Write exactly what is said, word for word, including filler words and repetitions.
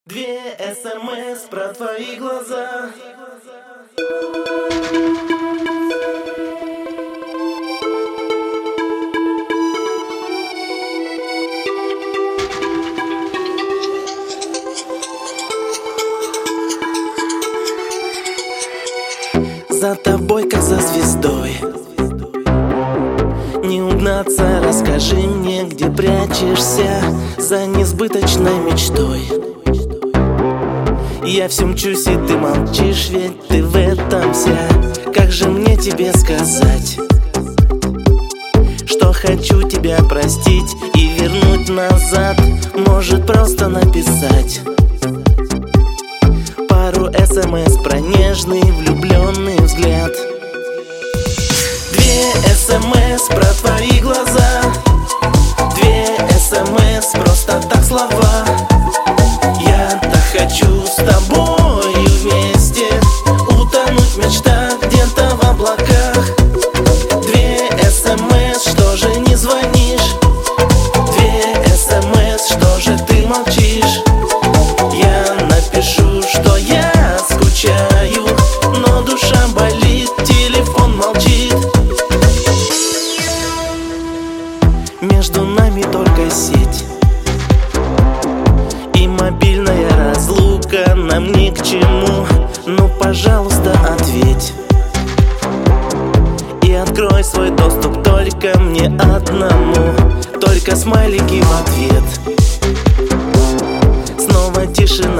Две СМС про твои глаза. За тобой, как за звездой, не угнаться, расскажи мне, где прячешься за несбыточной мечтой. Я все мчусь, и ты молчишь, ведь ты в этом вся. Как же мне тебе сказать, что хочу тебя простить и вернуть назад? Может, просто написать пару СМС про нежный влюбленный взгляд. Две СМС про твои глаза, две СМС просто так слова. Я так хочу с тобою вместе утонуть в мечтах где-то в облаках. Две СМС, что же не звонишь? Две СМС, что же ты молчишь? Я напишу, что я скучаю, но душа болит, телефон молчит. Между нами только сеть и мобильная разлука нам ни к чему. Ну, пожалуйста, ответь и открой свой доступ только мне одному. Только смайлики в ответ. Снова тишина